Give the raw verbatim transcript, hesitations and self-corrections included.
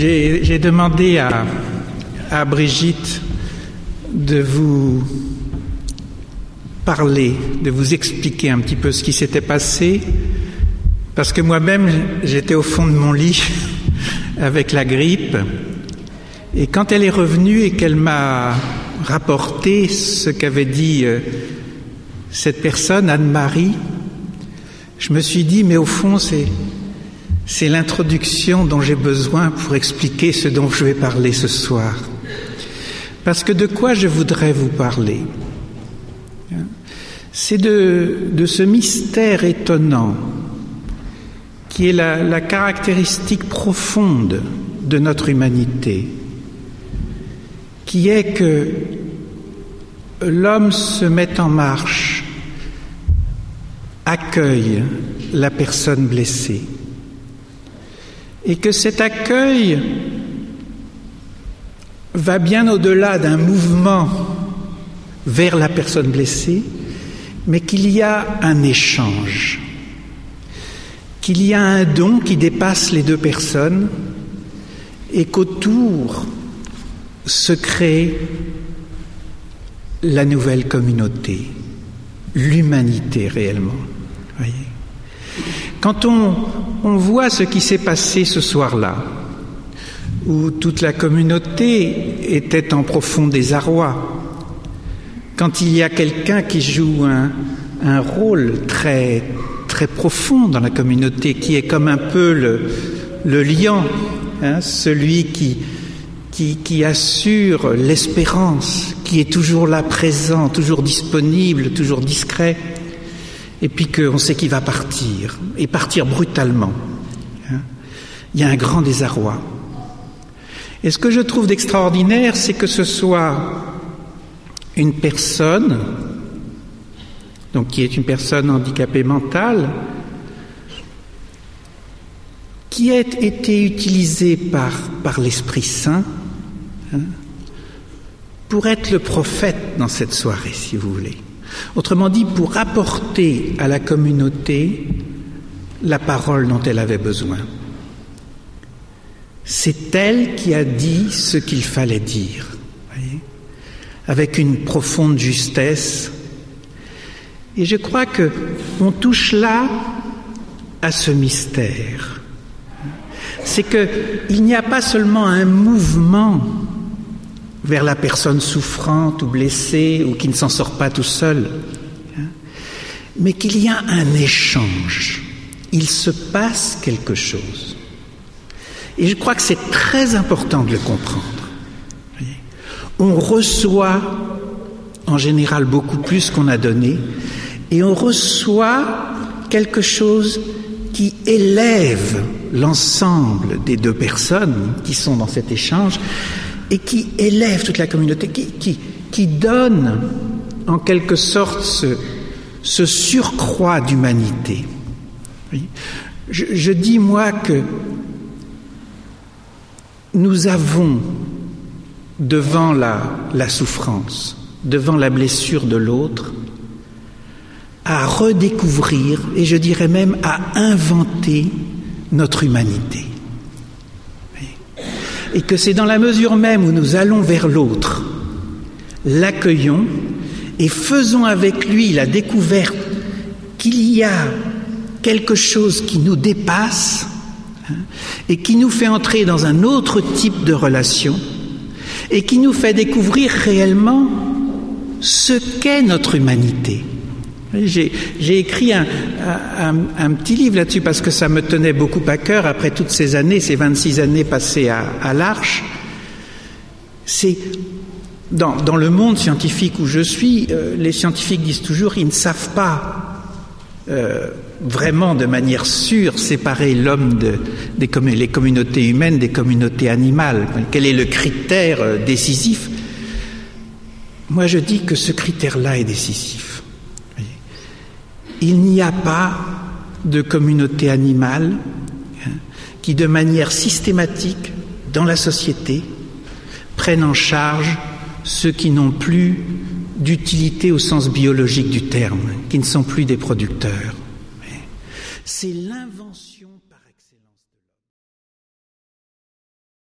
J'ai, j'ai demandé à, à Brigitte de vous parler, de vous expliquer un petit peu ce qui s'était passé, parce que moi-même, j'étais au fond de mon lit avec la grippe, et quand elle est revenue et qu'elle m'a rapporté ce qu'avait dit euh, cette personne, Anne-Marie, je me suis dit, mais au fond, c'est, c'est l'introduction dont j'ai besoin pour expliquer ce dont je vais parler ce soir. Parce que de quoi je voudrais vous parler ? C'est de, de ce mystère étonnant qui est la, la caractéristique profonde de notre humanité, qui est que l'homme se met en marche, accueille la personne blessée, et que cet accueil va bien au-delà d'un mouvement vers la personne blessée, mais qu'il y a un échange, qu'il y a un don qui dépasse les deux personnes et qu'autour se crée la nouvelle communauté, l'humanité réellement. Voyez. Quand on, on voit ce qui s'est passé ce soir-là, où toute la communauté était en profond désarroi, quand il y a quelqu'un qui joue un, un rôle très, très profond dans la communauté, qui est comme un peu le, le liant, hein, celui qui, qui, qui assure l'espérance, qui est toujours là présent, toujours disponible, toujours discret, et puis qu'on sait qu'il va partir, et partir brutalement. Hein. Il y a un grand désarroi. Et ce que je trouve d'extraordinaire, c'est que ce soit une personne, donc qui est une personne handicapée mentale, qui a été utilisée par, par l'Esprit Saint, hein, pour être le prophète dans cette soirée, si vous voulez. Autrement dit, pour apporter à la communauté la parole dont elle avait besoin. C'est elle qui a dit ce qu'il fallait dire, voyez, avec une profonde justesse. Et je crois que on touche là à ce mystère. C'est que il n'y a pas seulement un mouvement vers la personne souffrante ou blessée ou qui ne s'en sort pas tout seul, hein, mais qu'il y a un échange. Il se passe quelque chose. Et je crois que c'est très important de le comprendre. Voyez. On reçoit en général beaucoup plus qu'on a donné, et on reçoit quelque chose qui élève l'ensemble des deux personnes qui sont dans cet échange et qui élève toute la communauté, qui, qui, qui donne en quelque sorte ce, ce surcroît d'humanité. Je, je dis moi que nous avons devant la, la souffrance, devant la blessure de l'autre, à redécouvrir, et je dirais même à inventer notre humanité. Et que c'est dans la mesure même où nous allons vers l'autre, l'accueillons et faisons avec lui la découverte qu'il y a quelque chose qui nous dépasse, hein, et qui nous fait entrer dans un autre type de relation et qui nous fait découvrir réellement ce qu'est notre humanité. J'ai, j'ai écrit un, un, un petit livre là-dessus parce que ça me tenait beaucoup à cœur après toutes ces années, ces vingt-six années passées à, à l'Arche. C'est dans, dans le monde scientifique où je suis, euh, les scientifiques disent toujours ils ne savent pas euh, vraiment de manière sûre séparer l'homme de, des commun- les communautés humaines des communautés animales. Quel est le critère euh, décisif ? Moi je dis que ce critère-là est décisif. Il n'y a pas de communauté animale, hein, qui, de manière systématique, dans la société, prennent en charge ceux qui n'ont plus d'utilité au sens biologique du terme, qui ne sont plus des producteurs. C'est l'invention